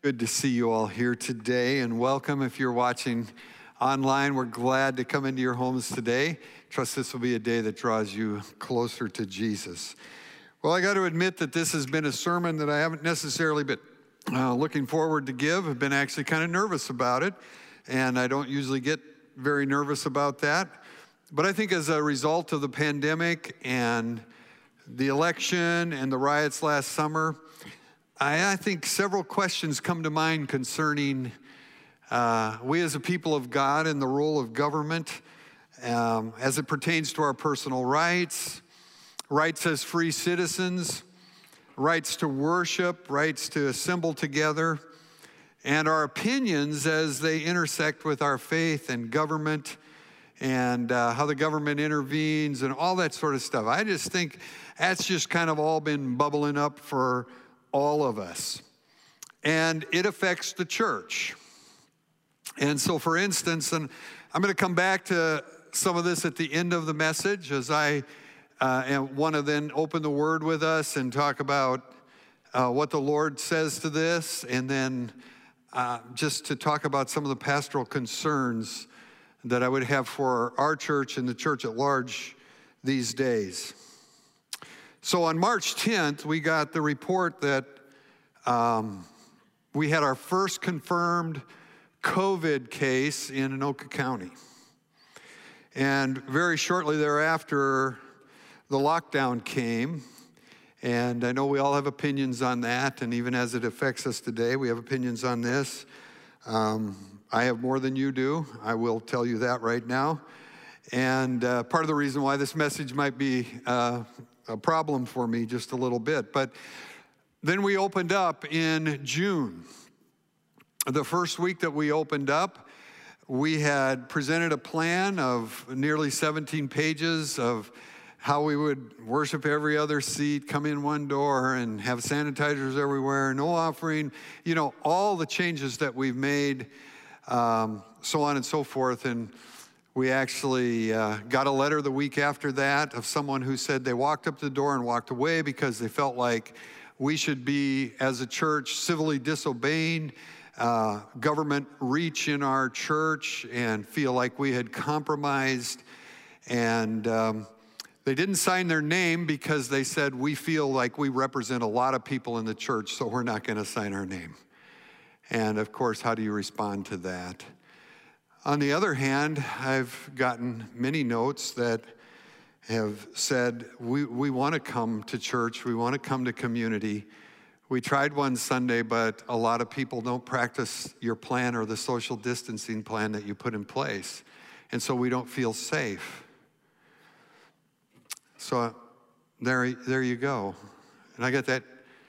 Good to see you all here today, and welcome if you're watching online. We're glad to come into your homes today. Trust this will be a day that draws you closer to Jesus. Well, I got to admit that this has been a sermon that I haven't necessarily been looking forward to give. I've been actually kind of nervous about it, and I don't usually get very nervous about that. But I think as a result of the pandemic and the election and the riots last summer, I think several questions come to mind concerning we as a people of God and the role of government as it pertains to our personal rights, rights as free citizens, rights to worship, rights to assemble together, and our opinions as they intersect with our faith and government and how the government intervenes and all that sort of stuff. I just think that's just kind of all been bubbling up for all of us. And it affects the church. And so, for instance, and I'm going to come back to some of this at the end of the message as I want to then open the Word with us and talk about what the Lord says to this, and then just to talk about some of the pastoral concerns that I would have for our church and the church at large these days. So on March 10th, we got the report that we had our first confirmed COVID case in Anoka County. And very shortly thereafter, the lockdown came. And I know we all have opinions on that. And even as it affects us today, we have opinions on this. I have more than you do. I will tell you that right now. And part of the reason why this message might be a problem for me just a little bit. But then we opened up in June. The first week that we opened up, we had presented a plan of nearly 17 pages of how we would worship every other seat, come in one door, and have sanitizers everywhere, no offering, all the changes that we've made, so on and so forth. And we actually got a letter the week after that of someone who said they walked up to the door and walked away because they felt like we should be, as a church, civilly disobeying government reach in our church and feel like we had compromised. And they didn't sign their name because they said, we feel like we represent a lot of people in the church, so we're not going to sign our name. And of course, how do you respond to that? On the other hand, I've gotten many notes that have said, we want to come to church, we want to come to community. We tried one Sunday, but a lot of people don't practice your plan or the social distancing plan that you put in place. And so we don't feel safe. So there you go. And I got that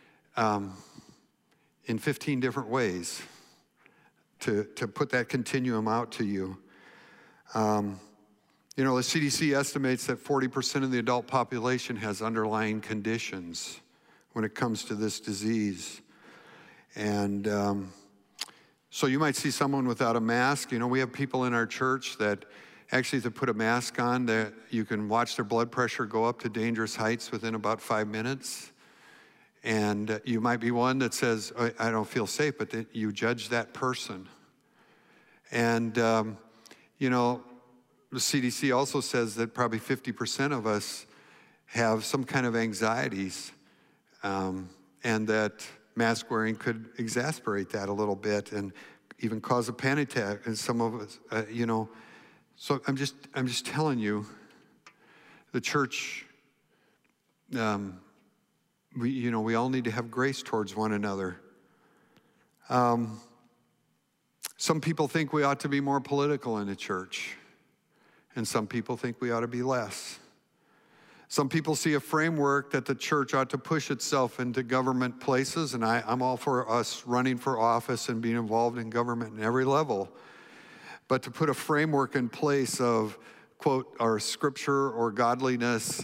in 15 different ways. To put that continuum out to you. The CDC estimates that 40% of the adult population has underlying conditions when it comes to this disease. And so you might see someone without a mask. We have people in our church that actually, to put a mask on, that you can watch their blood pressure go up to dangerous heights within about 5 minutes. And you might be one that says, I don't feel safe, but then you judge that person. And, the CDC also says that probably 50% of us have some kind of anxieties, and that mask wearing could exacerbate that a little bit and even cause a panic attack. And some of us, so I'm just telling you, the church, we all need to have grace towards one another. Some people think we ought to be more political in the church, and some people think we ought to be less. Some people see a framework that the church ought to push itself into government places, and I'm all for us running for office and being involved in government at every level. But to put a framework in place of, quote, our scripture or godliness,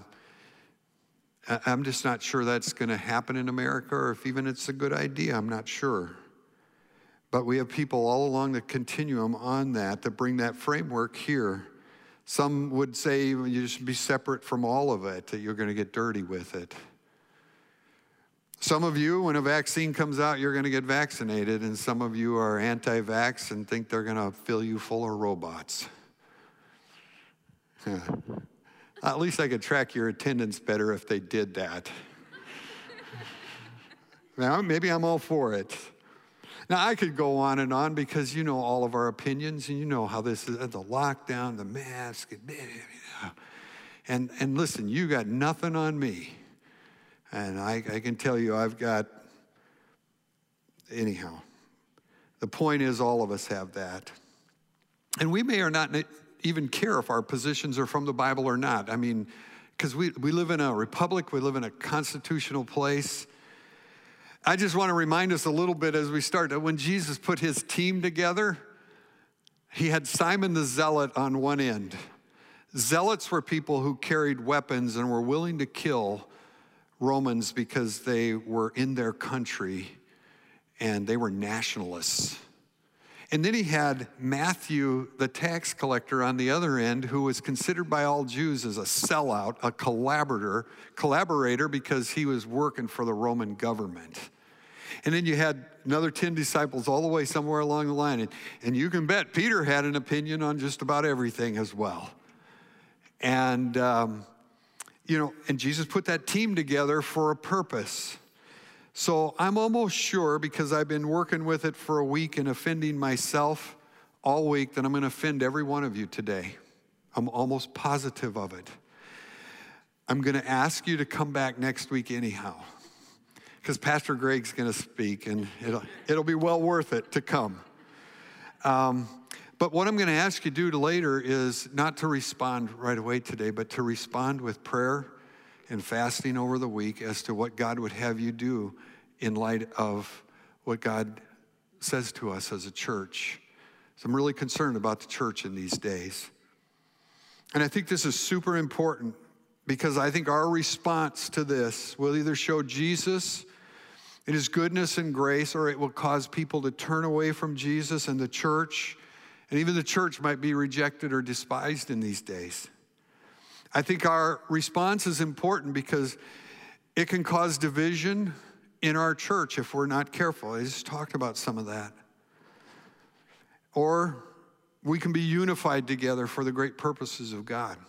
I'm just not sure that's going to happen in America, or if even it's a good idea, I'm not sure. But we have people all along the continuum on that bring that framework here. Some would say you should be separate from all of it, that you're going to get dirty with it. Some of you, when a vaccine comes out, you're going to get vaccinated, and some of you are anti-vax and think they're going to fill you full of robots. At least I could track your attendance better if they did that. Now, maybe I'm all for it. Now, I could go on and on because you know all of our opinions, and you know how this is, the lockdown, the mask, and listen, you got nothing on me. And I can tell you anyhow, the point is all of us have that. And we may or not even care if our positions are from the Bible or not. I mean, because we live in a republic, we live in a constitutional place. I just want to remind us a little bit as we start that when Jesus put his team together, he had Simon the Zealot on one end. Zealots were people who carried weapons and were willing to kill Romans because they were in their country and they were nationalists. And then he had Matthew, the tax collector, on the other end, who was considered by all Jews as a sellout, a collaborator because he was working for the Roman government. And then you had another 10 disciples all the way somewhere along the line. And you can bet Peter had an opinion on just about everything as well. And and Jesus put that team together for a purpose. So I'm almost sure, because I've been working with it for a week and offending myself all week, that I'm going to offend every one of you today. I'm almost positive of it. I'm going to ask you to come back next week anyhow, because Pastor Greg's going to speak, and it'll be well worth it to come. But what I'm going to ask you to do later is not to respond right away today, but to respond with prayer and fasting over the week as to what God would have you do in light of what God says to us as a church. So I'm really concerned about the church in these days. And I think this is super important because I think our response to this will either show Jesus in his goodness and grace, or it will cause people to turn away from Jesus and the church. And even the church might be rejected or despised in these days. I think our response is important because it can cause division in our church if we're not careful. I just talked about some of that. Or we can be unified together for the great purposes of God.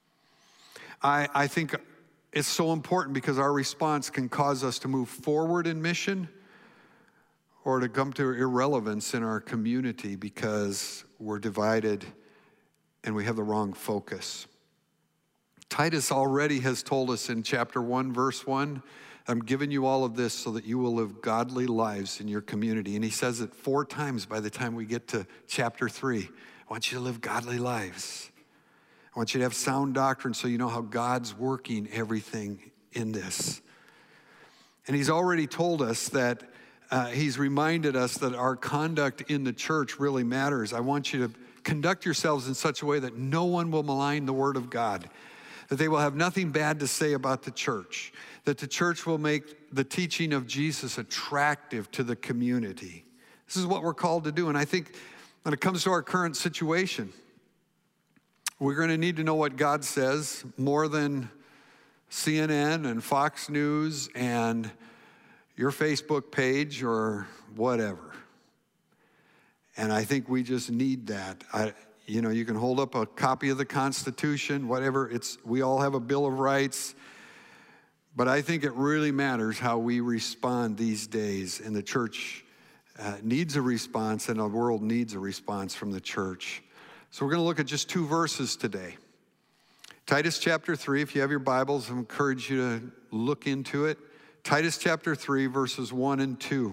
I think it's so important because our response can cause us to move forward in mission or to come to irrelevance in our community because we're divided and we have the wrong focus. Titus already has told us in chapter 1, verse 1, I'm giving you all of this so that you will live godly lives in your community. And he says it 4 times by the time we get to chapter 3. I want you to live godly lives. I want you to have sound doctrine so you know how God's working everything in this. And he's already told us that he's reminded us that our conduct in the church really matters. I want you to conduct yourselves in such a way that no one will malign the word of God, that they will have nothing bad to say about the church, that the church will make the teaching of Jesus attractive to the community. This is what we're called to do. And I think when it comes to our current situation, we're going to need to know what God says more than CNN and Fox News and your Facebook page or whatever. And I think we just need that. You can hold up a copy of the Constitution, whatever. We all have a Bill of Rights. But I think it really matters how we respond these days. And the church needs a response, and the world needs a response from the church. So we're going to look at just 2 verses today. Titus chapter 3, if you have your Bibles, I encourage you to look into it. Titus chapter 3, verses 1 and 2.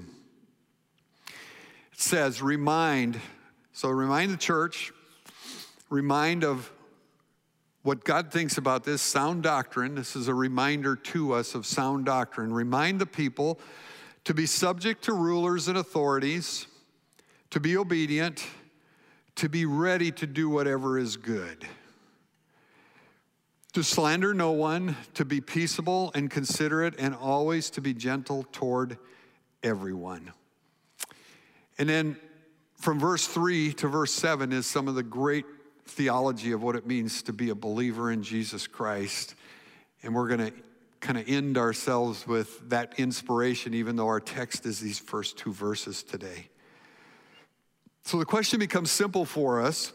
It says, remind the church, remind of what God thinks about this sound doctrine. This is a reminder to us of sound doctrine. Remind the people to be subject to rulers and authorities, to be obedient, to be ready to do whatever is good, to slander no one, to be peaceable and considerate, and always to be gentle toward everyone. And then from verse 3 to verse 7 is some of the great theology of what it means to be a believer in Jesus Christ. And we're going to kind of end ourselves with that inspiration, even though our text is these first 2 verses today. So the question becomes simple for us.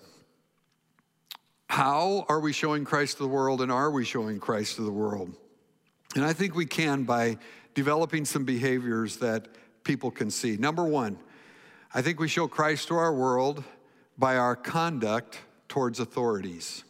How are we showing Christ to the world, and are we showing Christ to the world? And I think we can by developing some behaviors that people can see. Number 1, I think we show Christ to our world by our conduct towards authorities.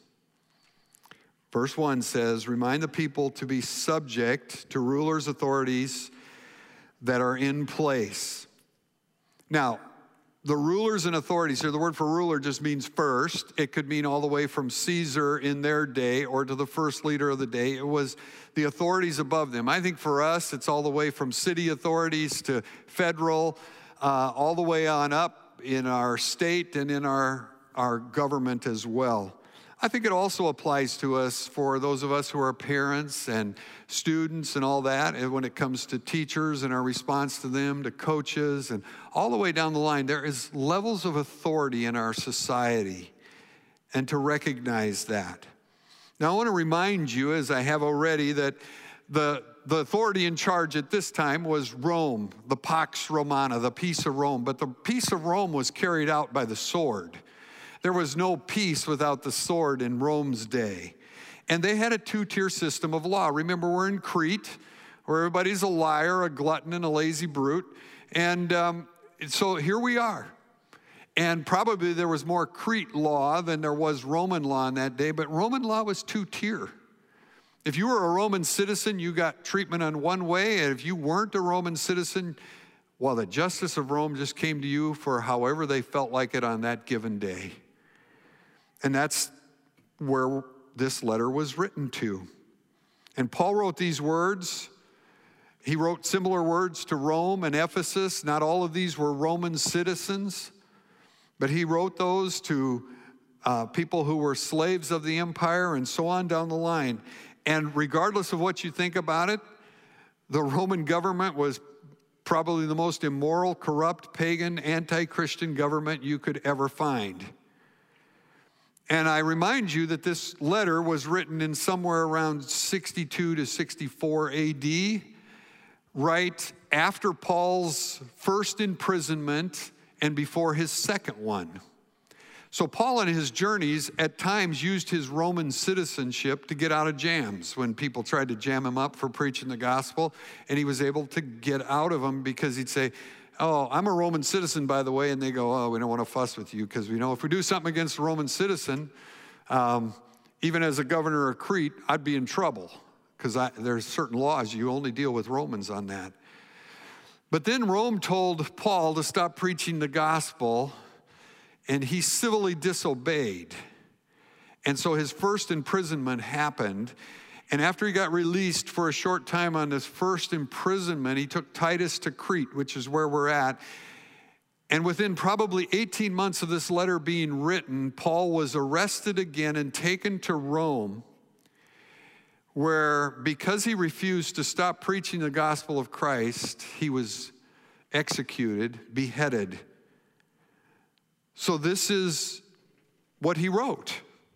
Verse 1 says, remind the people to be subject to rulers, authorities that are in place. Now, the rulers and authorities here, the word for ruler just means first. It could mean all the way from Caesar in their day or to the first leader of the day. It was the authorities above them. I think for us, it's all the way from city authorities to federal, all the way on up in our state and in our government as well. I think it also applies to us for those of us who are parents and students and all that, and when it comes to teachers and our response to them, to coaches, and all the way down the line. There is levels of authority in our society, and to recognize that. Now, I want to remind you, as I have already, that the authority in charge at this time was Rome, the Pax Romana, the peace of Rome. But the peace of Rome was carried out by the sword. There was no peace without the sword in Rome's day. And they had a 2-tier system of law. Remember, we're in Crete, where everybody's a liar, a glutton, and a lazy brute. And so here we are. And probably there was more Crete law than there was Roman law in that day, but Roman law was 2-tier. If you were a Roman citizen, you got treatment on one way, and if you weren't a Roman citizen, well, the justice of Rome just came to you for however they felt like it on that given day. And that's where this letter was written to. And Paul wrote these words. He wrote similar words to Rome and Ephesus. Not all of these were Roman citizens, but he wrote those to people who were slaves of the empire and so on down the line. And regardless of what you think about it, the Roman government was probably the most immoral, corrupt, pagan, anti-Christian government you could ever find. And I remind you that this letter was written in somewhere around 62 to 64 AD, right after Paul's first imprisonment and before his second one. So Paul on his journeys at times used his Roman citizenship to get out of jams when people tried to jam him up for preaching the gospel, and he was able to get out of them because he'd say, oh, I'm a Roman citizen, by the way, and they go, oh, we don't want to fuss with you because we know if we do something against a Roman citizen, even as a governor of Crete, I'd be in trouble because there's certain laws, you only deal with Romans on that. But then Rome told Paul to stop preaching the gospel, and he civilly disobeyed. And so his first imprisonment happened. And after he got released for a short time on his first imprisonment, he took Titus to Crete, which is where we're at. And within probably 18 months of this letter being written, Paul was arrested again and taken to Rome, where because he refused to stop preaching the gospel of Christ, he was executed, beheaded. So this is what he wrote.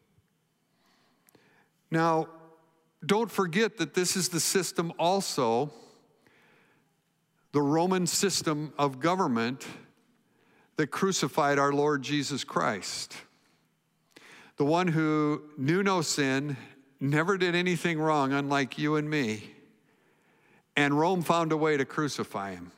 Now, don't forget that this is the system also, the Roman system of government that crucified our Lord Jesus Christ. The one who knew no sin, never did anything wrong, unlike you and me. And Rome found a way to crucify him.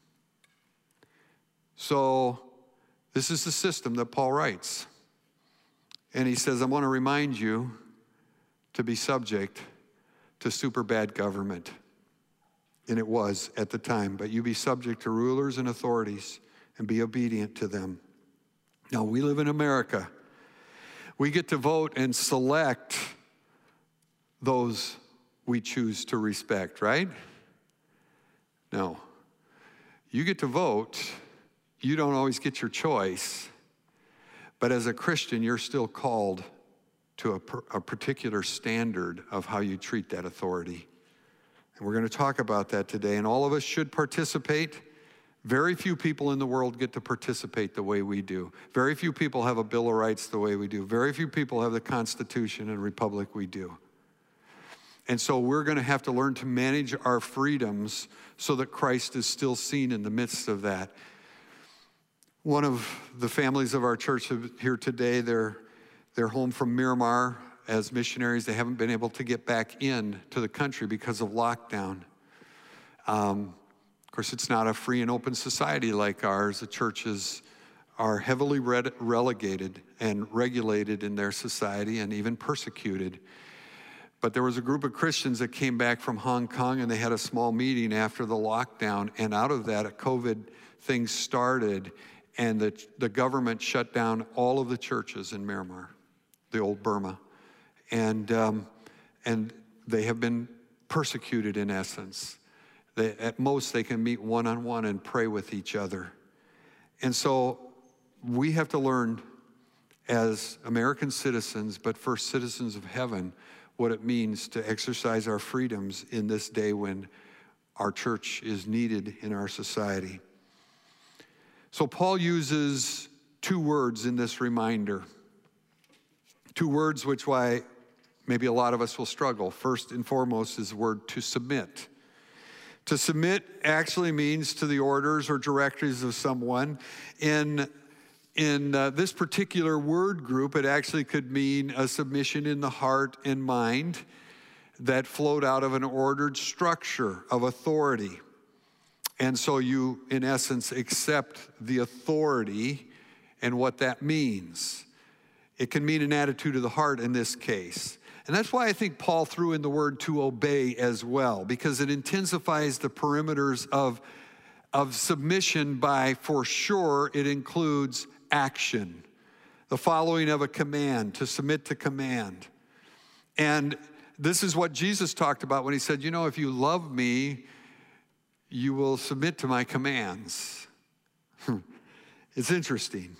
So this is the system that Paul writes. And he says, I want to remind you to be subject to super bad government. And it was at the time. But you be subject to rulers and authorities and be obedient to them. Now, we live in America. We get to vote and select those we choose to respect, right? No. You get to vote. You don't always get your choice. But as a Christian, you're still called to a particular standard of how you treat that authority. And we're going to talk about that today. And all of us should participate. Very few people in the world get to participate the way we do. Very few people have a Bill of Rights the way we do. Very few people have the Constitution and Republic we do. And so we're going to have to learn to manage our freedoms so that Christ is still seen in the midst of that. One of the families of our church here today, they're home from Myanmar as missionaries. They haven't been able to get back in to the country because of lockdown. Of course, it's not a free and open society like ours. The churches are heavily relegated and regulated in their society and even persecuted. But there was a group of Christians that came back from Hong Kong, and they had a small meeting after the lockdown. And out of that, a COVID thing started, and the government shut down all of the churches in Myanmar, the old Burma. And they have been persecuted in essence. At most, they can meet one-on-one and pray with each other. And so we have to learn as American citizens, but first citizens of heaven, what it means to exercise our freedoms in this day when our church is needed in our society. So Paul uses two words in this reminder. Two words which why maybe a lot of us will struggle. First and foremost is the word to submit. To submit actually means to the orders or directives of someone. In this particular word group, it actually could mean a submission in the heart and mind that flowed out of an ordered structure of authority. And so you, in essence, accept the authority and what that means. It can mean an attitude of the heart in this case. And that's why I think Paul threw in the word to obey as well, because it intensifies the perimeters of submission by, for sure, it includes action, the following of a command, to submit to command. And this is what Jesus talked about when he said, you know, if you love me, you will submit to my commands. It's interesting.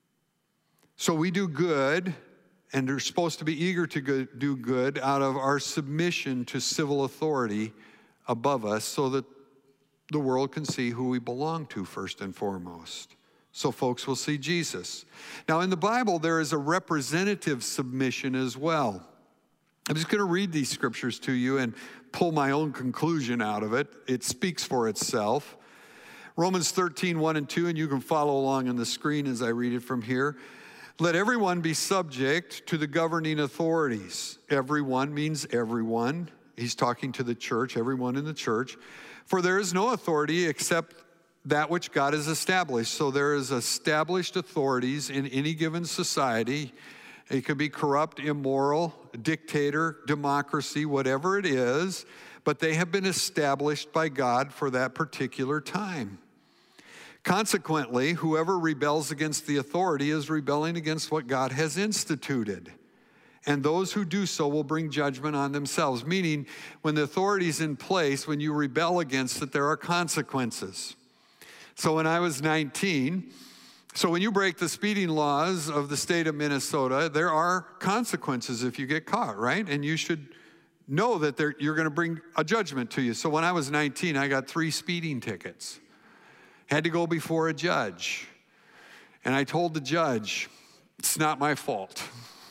So we do good, and are supposed to be eager to do good out of our submission to civil authority above us so that the world can see who we belong to first and foremost. So folks will see Jesus. Now in the Bible, there is a representative submission as well. I'm just going to read these scriptures to you and pull my own conclusion out of it. It speaks for itself. Romans 13, 1 and 2, and you can follow along on the screen as I read it from here. Let everyone be subject to the governing authorities. Everyone means everyone. He's talking to the church, everyone in the church. For there is no authority except that which God has established. So there is established authorities in any given society. It could be corrupt, immoral, dictator, democracy, whatever it is, but they have been established by God for that particular time. Consequently, whoever rebels against the authority is rebelling against what God has instituted. And those who do so will bring judgment on themselves. Meaning, when the authority is in place, when you rebel against it, there are consequences. So when I was 19, so when you break the speeding laws of the state of Minnesota, there are consequences if you get caught, right? And you should know that you're going to bring a judgment to you. So when I was 19, I got 3 speeding tickets. Had to go before a judge. And I told the judge, it's not my fault.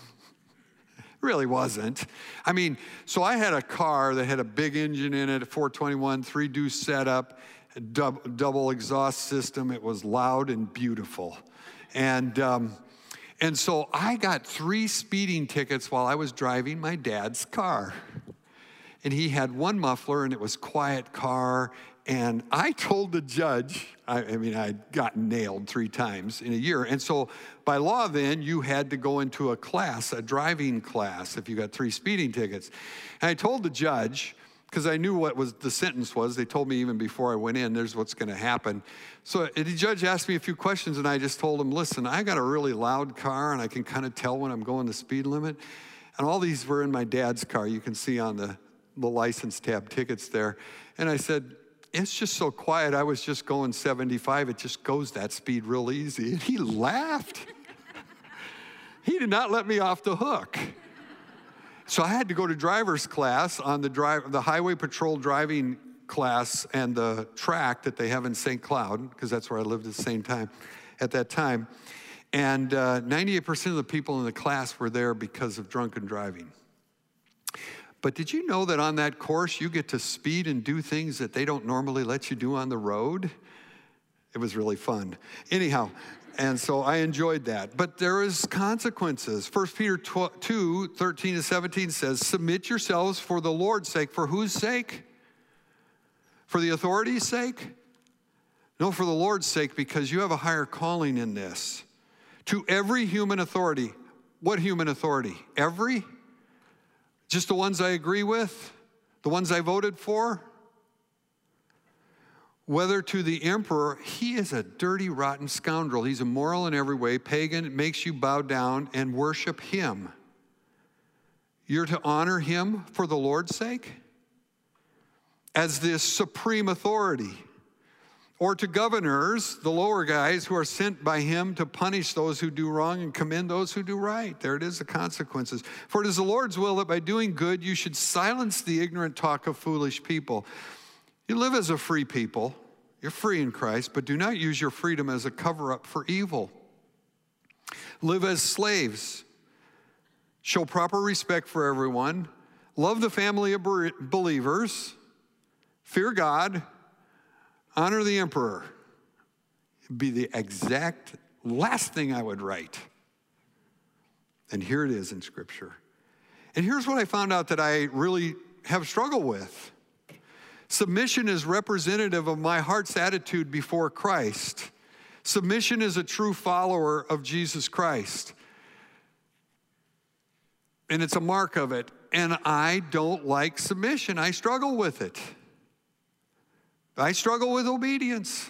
It really wasn't. I mean, so I had a car that had a big engine in it, a 421, 3-deuce setup, double exhaust system. It was loud and beautiful. And so I got 3 speeding tickets while I was driving my dad's car. And he had 1 muffler, and it was quiet car. And I told the judge, I'd gotten nailed 3 times in a year. And so by law then, you had to go into a class, a driving class, if you got 3 speeding tickets. And I told the judge, because I knew what the sentence was. They told me even before I went in, there's what's going to happen. So the judge asked me a few questions, and I just told him, listen, I got a really loud car, and I can kind of tell when I'm going the speed limit. And all these were in my dad's car. You can see on the license tab tickets there. And I said, it's just so quiet. I was just going 75. It just goes that speed real easy. And he laughed. He did not let me off the hook. So I had to go to driver's class on the highway patrol driving class and the track that they have in St. Cloud, because that's where I lived at that time. And 98% of the people in the class were there because of drunken driving. But did you know that on that course, you get to speed and do things that they don't normally let you do on the road? It was really fun. Anyhow, and so I enjoyed that. But there is consequences. 1 Peter 2, 13 to 17 says, submit yourselves for the Lord's sake. For whose sake? For the authority's sake? No, for the Lord's sake, because you have a higher calling in this. To every human authority. What human authority? Every? Just the ones I agree with? The ones I voted for? Whether to the emperor, he is a dirty, rotten scoundrel. He's immoral in every way, pagan. It makes you bow down and worship him. You're to honor him for the Lord's sake as this supreme authority. Or to governors, the lower guys who are sent by him to punish those who do wrong and commend those who do right. There it is, the consequences. For it is the Lord's will that by doing good you should silence the ignorant talk of foolish people. You live as a free people. You're free in Christ, but do not use your freedom as a cover-up for evil. Live as slaves. Show proper respect for everyone. Love the family of believers. Fear God. Honor the emperor. It'd be the exact last thing I would write. And here it is in Scripture. And here's what I found out that I really have struggled with. Submission is representative of my heart's attitude before Christ. Submission is a true follower of Jesus Christ. And it's a mark of it. And I don't like submission. I struggle with it. I struggle with obedience.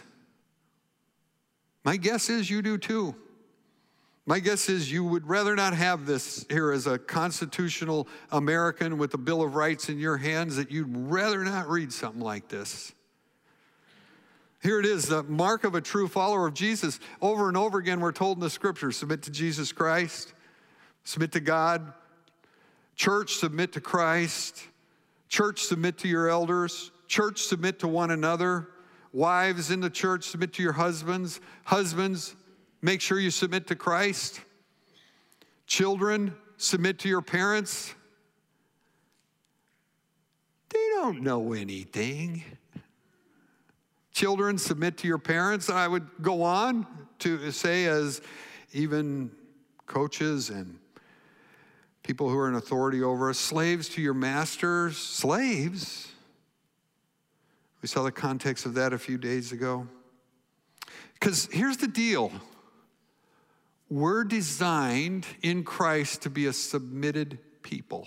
My guess is you do too. My guess is you would rather not have this here as a constitutional American with the Bill of Rights in your hands, that you'd rather not read something like this. Here it is, the mark of a true follower of Jesus. Over and over again, we're told in the Scripture, submit to Jesus Christ, submit to God. Church, submit to Christ. Church, submit to your elders. Church, submit to one another. Wives in the church, submit to your husbands. Husbands, make sure you submit to Christ. Children, submit to your parents. They don't know anything. Children, submit to your parents. I would go on to say, as even coaches and people who are in authority over us, slaves to your masters. Slaves? We saw the context of that a few days ago. Because here's the deal. We're designed in Christ to be a submitted people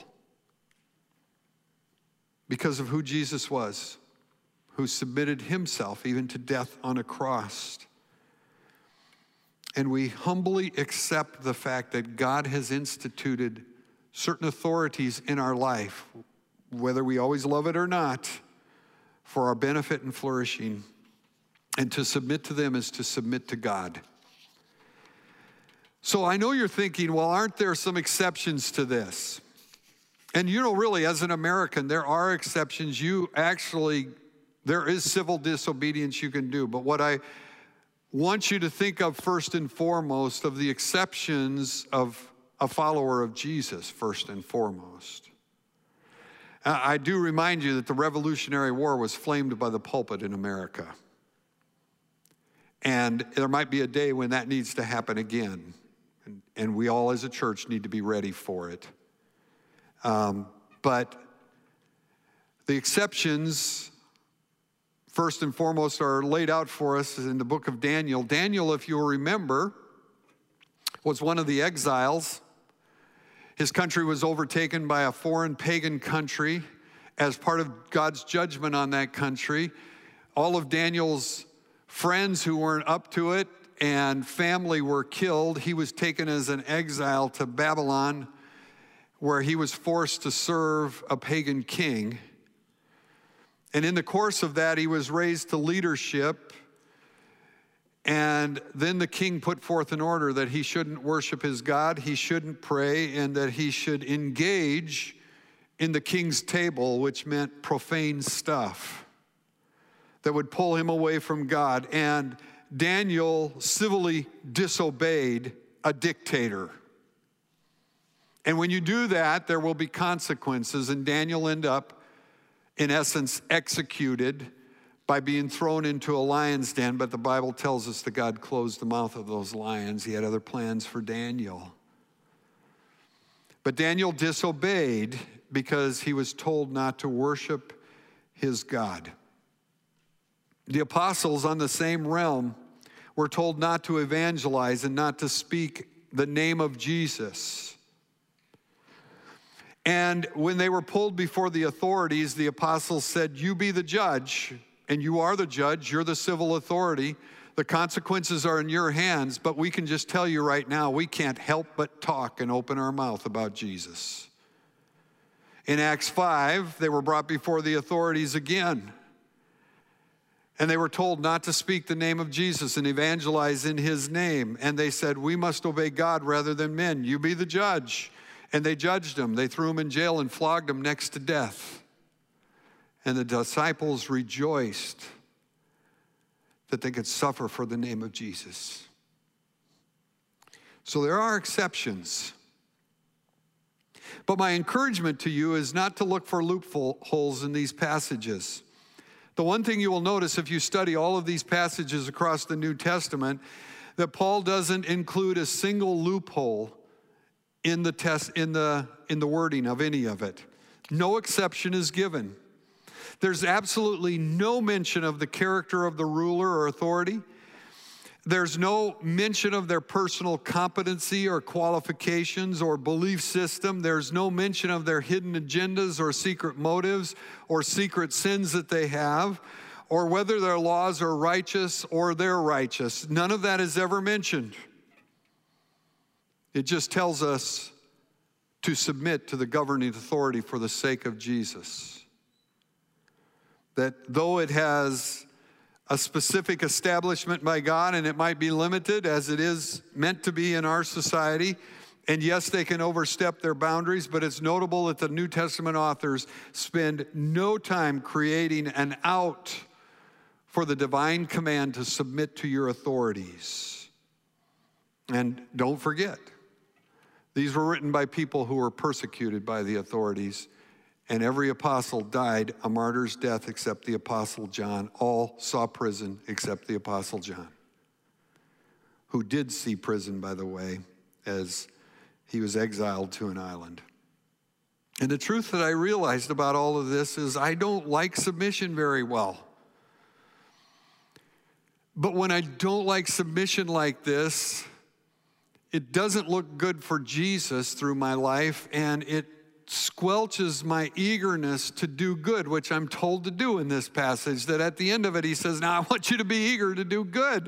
because of who Jesus was, who submitted himself even to death on a cross. And we humbly accept the fact that God has instituted certain authorities in our life, whether we always love it or not, for our benefit and flourishing. And to submit to them is to submit to God. So I know you're thinking, well, aren't there some exceptions to this? And you know, really, as an American, there are exceptions. There is civil disobedience you can do. But what I want you to think of first and foremost of the exceptions of a follower of Jesus, first and foremost. I do remind you that the Revolutionary War was flamed by the pulpit in America. And there might be a day when that needs to happen again. And we all as a church need to be ready for it. But the exceptions, first and foremost, are laid out for us in the book of Daniel. Daniel, if you'll remember, was one of the exiles. His country was overtaken by a foreign pagan country. As part of God's judgment on that country, all of Daniel's friends who weren't up to it and family were killed. He was taken as an exile to Babylon, where he was forced to serve a pagan king. And in the course of that, he was raised to leadership. And then the king put forth an order that he shouldn't worship his God, he shouldn't pray, and that he should engage in the king's table, which meant profane stuff that would pull him away from God. And Daniel civilly disobeyed a dictator. And when you do that, there will be consequences. And Daniel ended up, in essence, executed by being thrown into a lion's den. But the Bible tells us that God closed the mouth of those lions. He had other plans for Daniel. But Daniel disobeyed because he was told not to worship his God. The apostles on the same realm were told not to evangelize and not to speak the name of Jesus. And when they were pulled before the authorities, the apostles said, "You be the judge, and you are the judge, you're the civil authority. The consequences are in your hands, but we can just tell you right now, we can't help but talk and open our mouth about Jesus." In Acts 5, they were brought before the authorities again. And they were told not to speak the name of Jesus and evangelize in his name. And they said, "We must obey God rather than men. You be the judge." And they judged him. They threw him in jail and flogged him next to death. And the disciples rejoiced that they could suffer for the name of Jesus. So there are exceptions. But my encouragement to you is not to look for loopholes in these passages. The one thing you will notice if you study all of these passages across the New Testament, that Paul doesn't include a single loophole in the wording of any of it. No exception is given. There's absolutely no mention of the character of the ruler or authority. There's no mention of their personal competency or qualifications or belief system. There's no mention of their hidden agendas or secret motives or secret sins that they have, or whether their laws are righteous or they're righteous. None of that is ever mentioned. It just tells us to submit to the governing authority for the sake of Jesus. That though it has a specific establishment by God, and it might be limited as it is meant to be in our society, and yes, they can overstep their boundaries, but it's notable that the New Testament authors spend no time creating an out for the divine command to submit to your authorities. And don't forget, these were written by people who were persecuted by the authorities. And every apostle died a martyr's death except the apostle John. All saw prison except the apostle John, who did see prison, by the way, as he was exiled to an island. And the truth that I realized about all of this is I don't like submission very well. But when I don't like submission like this, it doesn't look good for Jesus through my life, and it squelches my eagerness to do good, which I'm told to do in this passage, that at the end of it, he says, "Now I want you to be eager to do good."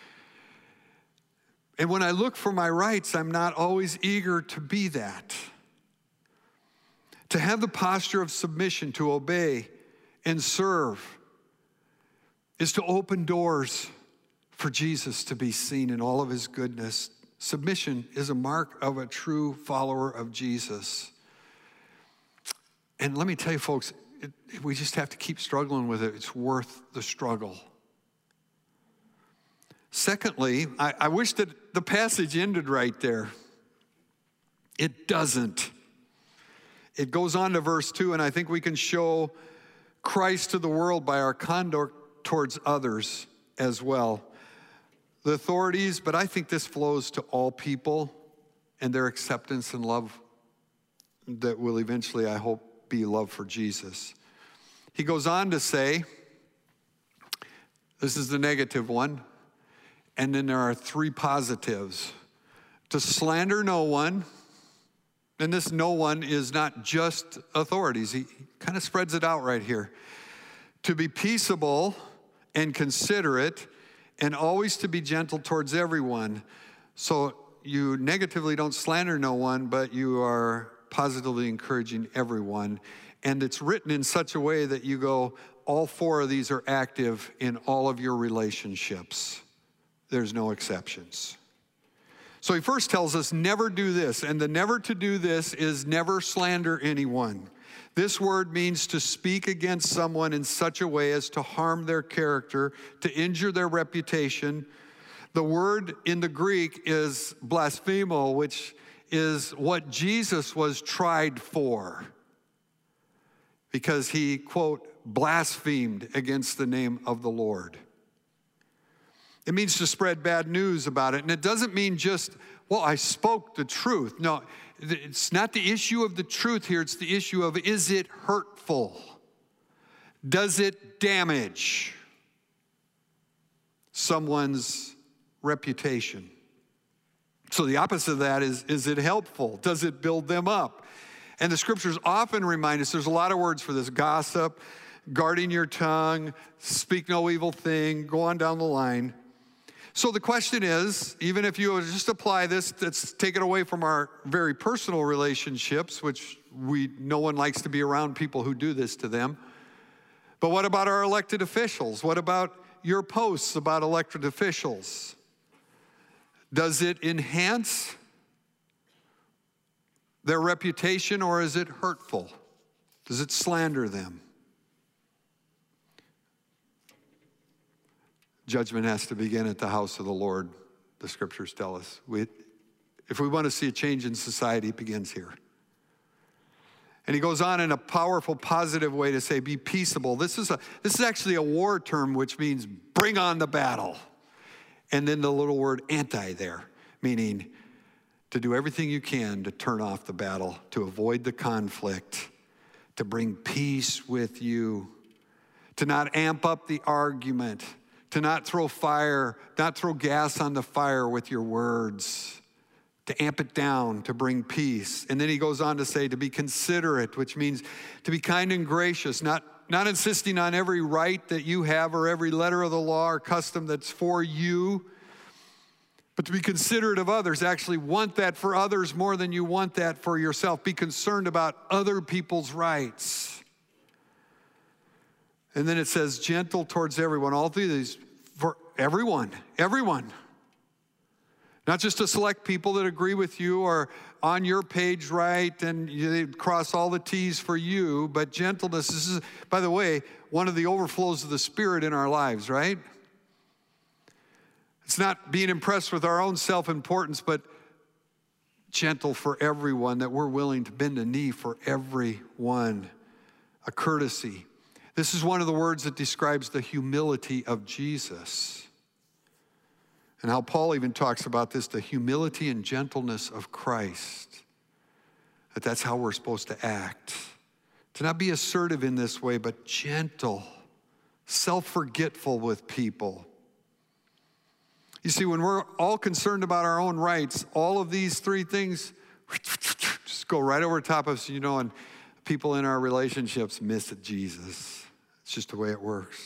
And when I look for my rights, I'm not always eager to be that. To have the posture of submission, to obey and serve, is to open doors for Jesus to be seen in all of his goodness. Submission is a mark of a true follower of Jesus. And let me tell you, folks, we just have to keep struggling with it. It's worth the struggle. Secondly, I wish that the passage ended right there. It doesn't. It goes on to verse 2, and I think we can show Christ to the world by our conduct towards others as well. The authorities, but I think this flows to all people and their acceptance and love that will eventually, I hope, be love for Jesus. He goes on to say, this is the negative one, and then there are three positives. To slander no one, and this no one is not just authorities. He kind of spreads it out right here. To be peaceable and considerate, and always to be gentle towards everyone. So you negatively don't slander no one, but you are positively encouraging everyone. And it's written in such a way that you go, all four of these are active in all of your relationships. There's no exceptions. So he first tells us never do this. And the never to do this is never slander anyone. This word means to speak against someone in such a way as to harm their character, to injure their reputation. The word in the Greek is blasphemo, which is what Jesus was tried for because he, quote, blasphemed against the name of the Lord. It means to spread bad news about it. And it doesn't mean just, well, I spoke the truth. No, it's not the issue of the truth here. It's the issue of, is it hurtful? Does it damage someone's reputation? So the opposite of that is it helpful? Does it build them up? And the scriptures often remind us, there's a lot of words for this: gossip, guarding your tongue, speak no evil thing, go on down the line. So the question is, even if you just apply this, let's take it away from our very personal relationships, which no one likes to be around people who do this to them. But what about our elected officials? What about your posts about elected officials? Does it enhance their reputation, or is it hurtful? Does it slander them? Judgment has to begin at the house of the Lord, the scriptures tell us. If we want to see a change in society, it begins here. And he goes on in a powerful, positive way to say, be peaceable. This is actually a war term, which means bring on the battle. And then the little word anti there, meaning to do everything you can to turn off the battle, to avoid the conflict, to bring peace with you, to not amp up the argument, to not throw gas on the fire with your words, to amp it down, to bring peace. And then he goes on to say to be considerate, which means to be kind and gracious, not insisting on every right that you have or every letter of the law or custom that's for you, but to be considerate of others. Actually want that for others more than you want that for yourself. Be concerned about other people's rights. And then it says gentle towards everyone. All three of these, for everyone. Not just to select people that agree with you or on your page right and they cross all the T's for you, but gentleness. This is, by the way, one of the overflows of the Spirit in our lives, right? It's not being impressed with our own self-importance, but gentle for everyone, that we're willing to bend a knee for everyone, a courtesy. This is one of the words that describes the humility of Jesus. And how Paul even talks about this, the humility and gentleness of Christ. That's how we're supposed to act. To not be assertive in this way, but gentle, self-forgetful with people. You see, when we're all concerned about our own rights, all of these three things just go right over top of us, and people in our relationships miss Jesus. It's just the way it works.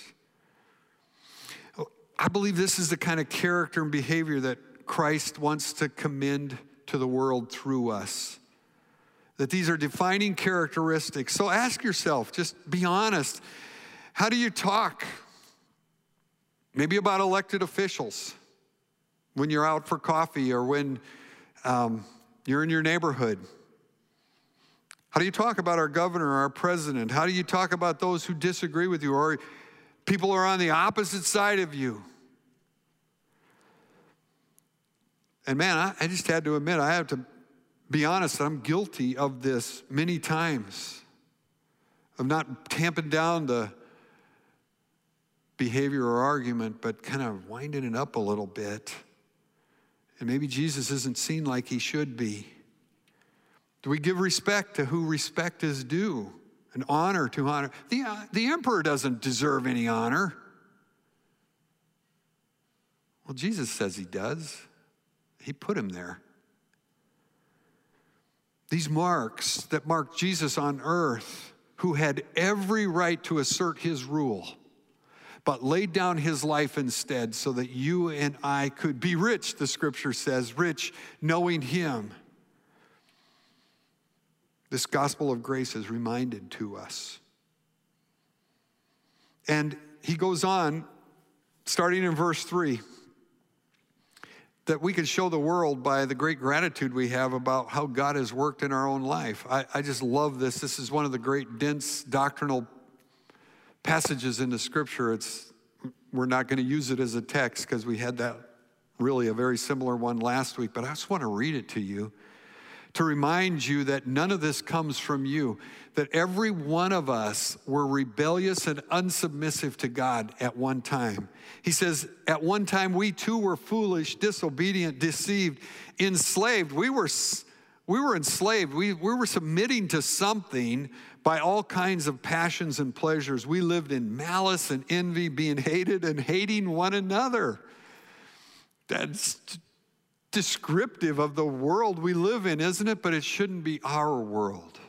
I believe this is the kind of character and behavior that Christ wants to commend to the world through us. That these are defining characteristics. So ask yourself, just be honest. How do you talk? Maybe about elected officials when you're out for coffee or when you're in your neighborhood. How do you talk about our governor, our president? How do you talk about those who disagree with you or people who are on the opposite side of you? And man, I just had to admit, I have to be honest, I'm guilty of this many times, of not tamping down the behavior or argument, but kind of winding it up a little bit. And maybe Jesus isn't seen like he should be. Do we give respect to who respect is due? And honor to honor. The emperor doesn't deserve any honor. Well, Jesus says he does. He put him there. These marks that marked Jesus on earth, who had every right to assert his rule, but laid down his life instead so that you and I could be rich, the scripture says, rich knowing him. This gospel of grace is reminded to us. And he goes on, starting in verse 3, that we can show the world by the great gratitude we have about how God has worked in our own life. I just love this. This is one of the great dense doctrinal passages in the scripture. We're not going to use it as a text because we had that really a very similar one last week, but I just want to read it to you. to remind you that none of this comes from you, that every one of us were rebellious and unsubmissive to God at one time. He says, at one time we too were foolish, disobedient, deceived, enslaved. We were enslaved. We were submitting to something by all kinds of passions and pleasures. We lived in malice and envy, being hated and hating one another. That's descriptive of the world we live in, isn't it? But it shouldn't be our world.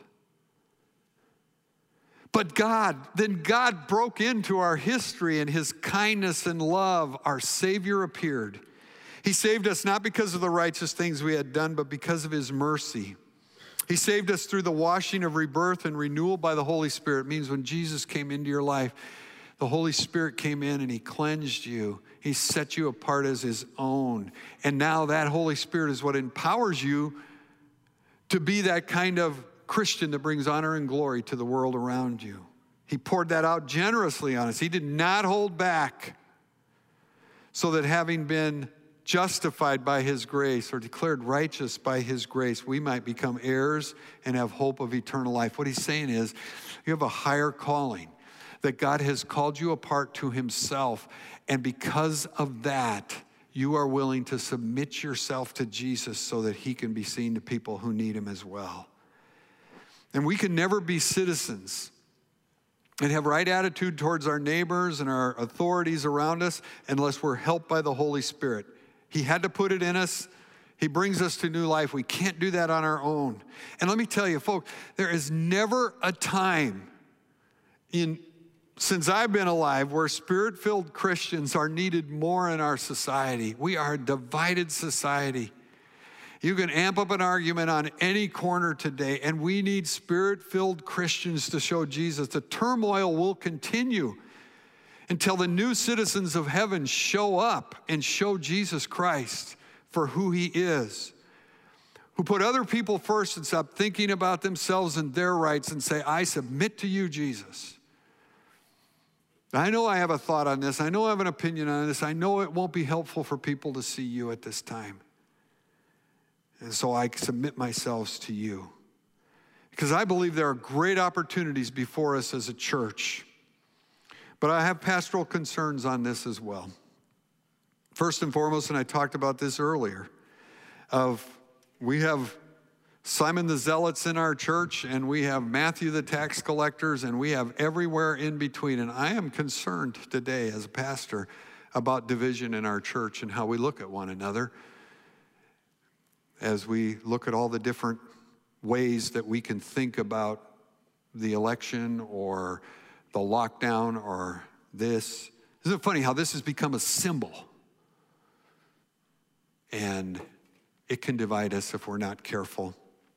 But then God broke into our history, and his kindness and love, our Savior appeared. He saved us not because of the righteous things we had done, but because of his mercy. He saved us through the washing of rebirth and renewal by the Holy Spirit. It means when Jesus came into your life, the Holy Spirit came in and he cleansed you. He set you apart as his own. And now that Holy Spirit is what empowers you to be that kind of Christian that brings honor and glory to the world around you. He poured that out generously on us. He did not hold back, so that having been justified by his grace or declared righteous by his grace, we might become heirs and have hope of eternal life. What he's saying is, you have a higher calling, that God has called you apart to himself. And because of that, you are willing to submit yourself to Jesus so that he can be seen to people who need him as well. And we can never be citizens and have right attitude towards our neighbors and our authorities around us unless we're helped by the Holy Spirit. He had to put it in us. He brings us to new life. We can't do that on our own. And let me tell you, folks, there is never a time since I've been alive where Spirit-filled Christians are needed more in our society. We are a divided society. You can amp up an argument on any corner today, and we need Spirit-filled Christians to show Jesus. The turmoil will continue until the new citizens of heaven show up and show Jesus Christ for who he is, who put other people first and stop thinking about themselves and their rights and say, I submit to you, Jesus. I know I have a thought on this. I know I have an opinion on this. I know it won't be helpful for people to see you at this time. And so I submit myself to you. Because I believe there are great opportunities before us as a church. But I have pastoral concerns on this as well. First and foremost, and I talked about this earlier, we have Simon the Zealots in our church, and we have Matthew the tax collectors, and we have everywhere in between. And I am concerned today as a pastor about division in our church and how we look at one another as we look at all the different ways that we can think about the election or the lockdown or this. Isn't it funny how this has become a symbol? And it can divide us if we're not careful.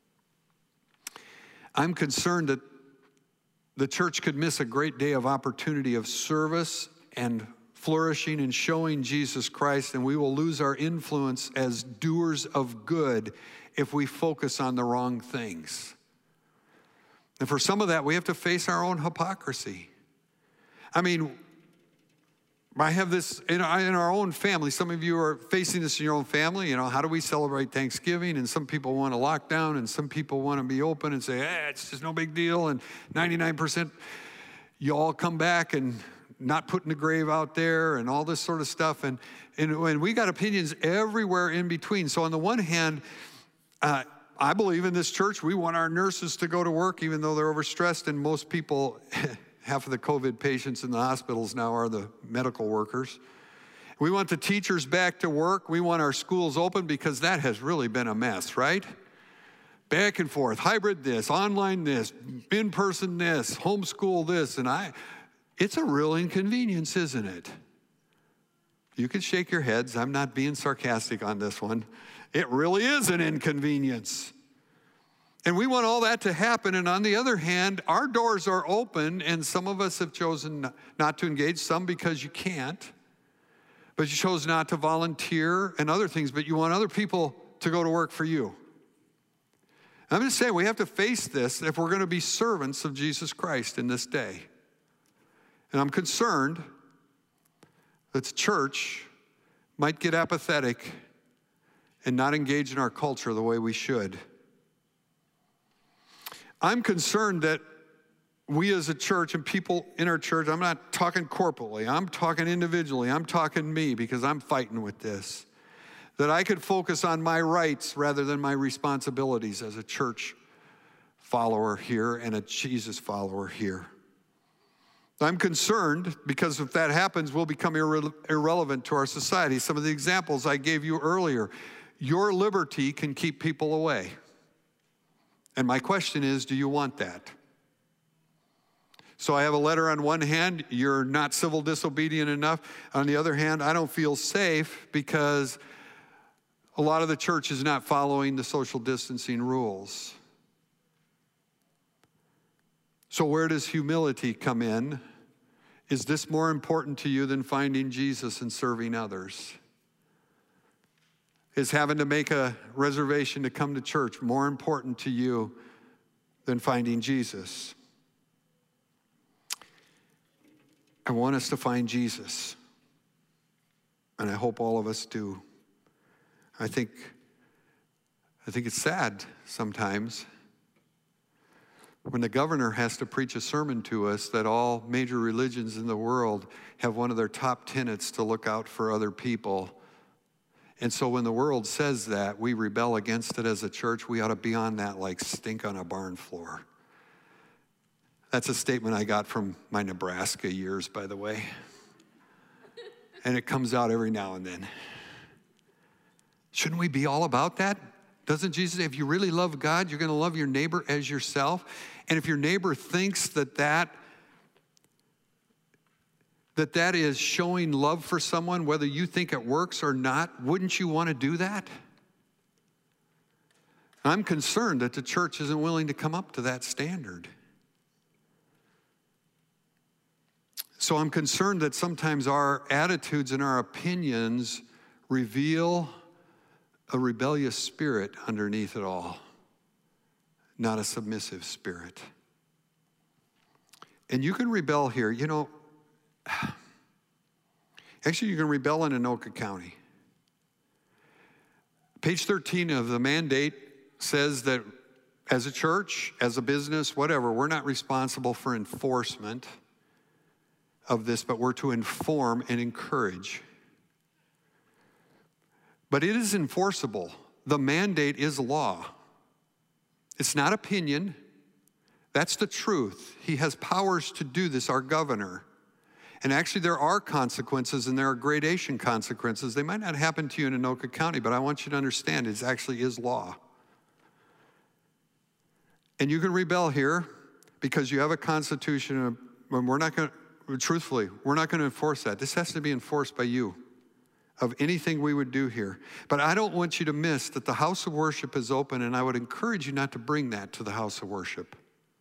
I'm concerned that the church could miss a great day of opportunity of service and flourishing and showing Jesus Christ, and we will lose our influence as doers of good if we focus on the wrong things. And for some of that, we have to face our own hypocrisy. I mean, I have this in our own family. Some of you are facing this in your own family. How do we celebrate Thanksgiving? And some people want to lock down, and some people want to be open and say, it's just no big deal. And 99%, you all come back and not putting the grave out there and all this sort of stuff. And we got opinions everywhere in between. So on the one hand, I believe in this church, we want our nurses to go to work even though they're overstressed, and most people, half of the COVID patients in the hospitals now are the medical workers. We want the teachers back to work. We want our schools open because that has really been a mess, right? Back and forth, hybrid this, online this, in-person this, homeschool this, and it's a real inconvenience, isn't it? You can shake your heads. I'm not being sarcastic on this one. It really is an inconvenience. And we want all that to happen. And on the other hand, our doors are open, and some of us have chosen not to engage, some because you can't, but you chose not to volunteer and other things, but you want other people to go to work for you. I'm just saying we have to face this if we're going to be servants of Jesus Christ in this day. And I'm concerned that the church might get apathetic and not engage in our culture the way we should. I'm concerned that we as a church and people in our church, I'm not talking corporately, I'm talking individually, I'm talking me because I'm fighting with this, that I could focus on my rights rather than my responsibilities as a church follower here and a Jesus follower here. I'm concerned because if that happens, we'll become irrelevant to our society. Some of the examples I gave you earlier, your liberty can keep people away. And my question is, do you want that? So I have a letter on one hand, you're not civil disobedient enough. On the other hand, I don't feel safe because a lot of the church is not following the social distancing rules. So where does humility come in? Is this more important to you than finding Jesus and serving others? Is having to make a reservation to come to church more important to you than finding Jesus? I want us to find Jesus, and I hope all of us do. I think it's sad sometimes when the governor has to preach a sermon to us that all major religions in the world have one of their top tenets to look out for other people. And so when the world says that, we rebel against it as a church. We ought to be on that like stink on a barn floor. That's a statement I got from my Nebraska years, by the way. And it comes out every now and then. Shouldn't we be all about that? Doesn't Jesus say, if you really love God, you're going to love your neighbor as yourself? And if your neighbor thinks that is showing love for someone, whether you think it works or not, wouldn't you want to do that? I'm concerned that the church isn't willing to come up to that standard. So I'm concerned that sometimes our attitudes and our opinions reveal a rebellious spirit underneath it all, not a submissive spirit. And you can rebel here. You know, actually you can rebel in Anoka County. Page 13 of the mandate says that as a church, as a business, whatever, we're not responsible for enforcement of this, but we're to inform and encourage. But it is enforceable. The mandate is law. It's not opinion. That's the truth. He has powers to do this, our governor. And actually there are consequences, and there are gradation consequences. They might not happen to you in Anoka County, but I want you to understand it actually is law. And you can rebel here because you have a constitution, and we're not going to, truthfully, we're not going to enforce that. This has to be enforced by you, of anything we would do here. But I don't want you to miss that the house of worship is open, and I would encourage you not to bring that to the house of worship.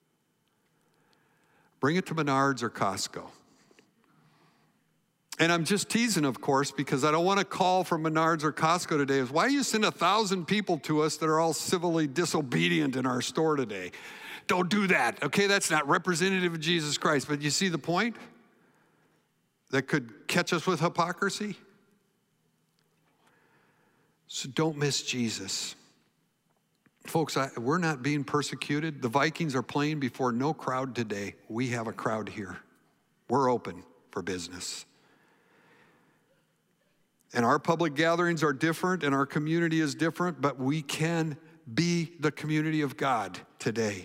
Bring it to Menards or Costco. And I'm just teasing, of course, because I don't want to call from Menards or Costco today is, why do you send 1,000 people to us that are all civilly disobedient in our store today? Don't do that, okay? That's not representative of Jesus Christ. But you see the point? That could catch us with hypocrisy. So don't miss Jesus. Folks, we're not being persecuted. The Vikings are playing before no crowd today. We have a crowd here. We're open for business. And our public gatherings are different, and our community is different, but we can be the community of God today.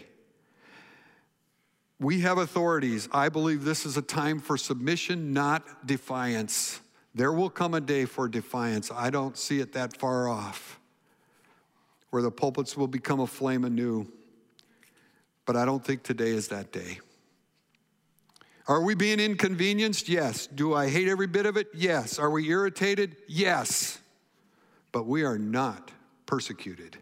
We have authorities. I believe this is a time for submission, not defiance. There will come a day for defiance. I don't see it that far off, where the pulpits will become aflame anew. But I don't think today is that day. Are we being inconvenienced? Yes. Do I hate every bit of it? Yes. Are we irritated? Yes. But we are not persecuted.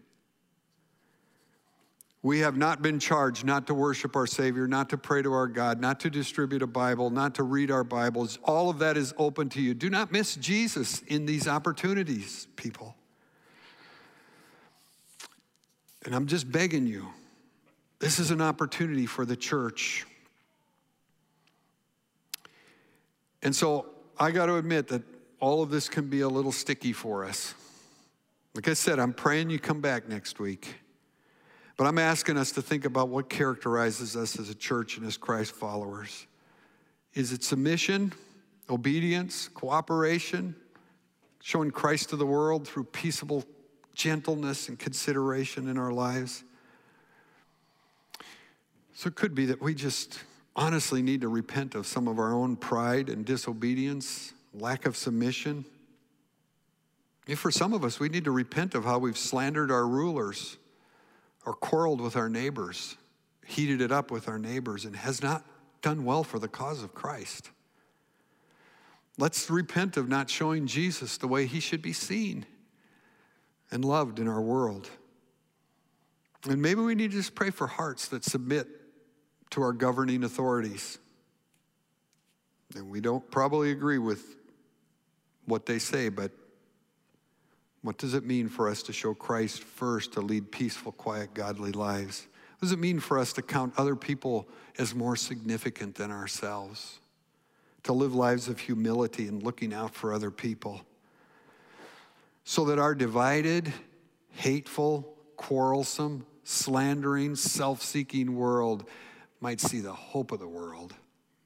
We have not been charged not to worship our Savior, not to pray to our God, not to distribute a Bible, not to read our Bibles. All of that is open to you. Do not miss Jesus in these opportunities, people. And I'm just begging you, this is an opportunity for the church. And so I got to admit that all of this can be a little sticky for us. Like I said, I'm praying you come back next week. But I'm asking us to think about what characterizes us as a church and as Christ followers. Is it submission, obedience, cooperation, showing Christ to the world through peaceable gentleness and consideration in our lives? So it could be that we just honestly need to repent of some of our own pride and disobedience, lack of submission. If for some of us, we need to repent of how we've slandered our rulers or quarreled with our neighbors, heated it up with our neighbors, and has not done well for the cause of Christ. Let's repent of not showing Jesus the way he should be seen and loved in our world. And maybe we need to just pray for hearts that submit to our governing authorities. And we don't probably agree with what they say, but what does it mean for us to show Christ first, to lead peaceful, quiet, godly lives? What does it mean for us to count other people as more significant than ourselves? To live lives of humility and looking out for other people, so that our divided, hateful, quarrelsome, slandering, self-seeking world might see the hope of the world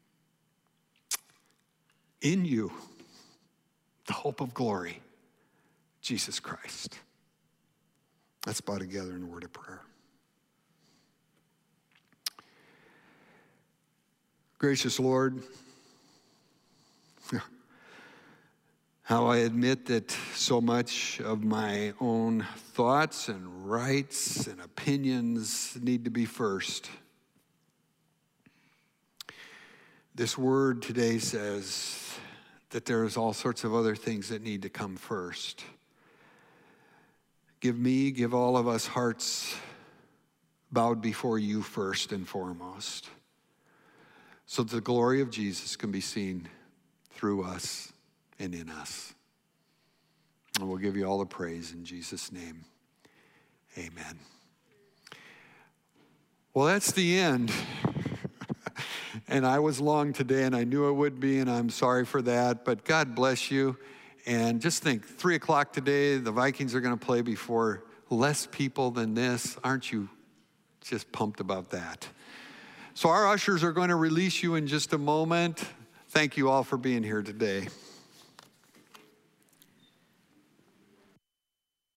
in you, the hope of glory, Jesus Christ. Let's bow together in a word of prayer. Gracious Lord, how I admit that so much of my own thoughts and rights and opinions need to be first. This word today says that there's all sorts of other things that need to come first. Give all of us hearts bowed before you first and foremost, so that the glory of Jesus can be seen through us and in us. And we'll give you all the praise in Jesus' name. Amen. Well, that's the end. And I was long today, and I knew it would be, and I'm sorry for that. But God bless you. And just think, 3 o'clock today, the Vikings are going to play before less people than this. Aren't you just pumped about that? So our ushers are going to release you in just a moment. Thank you all for being here today.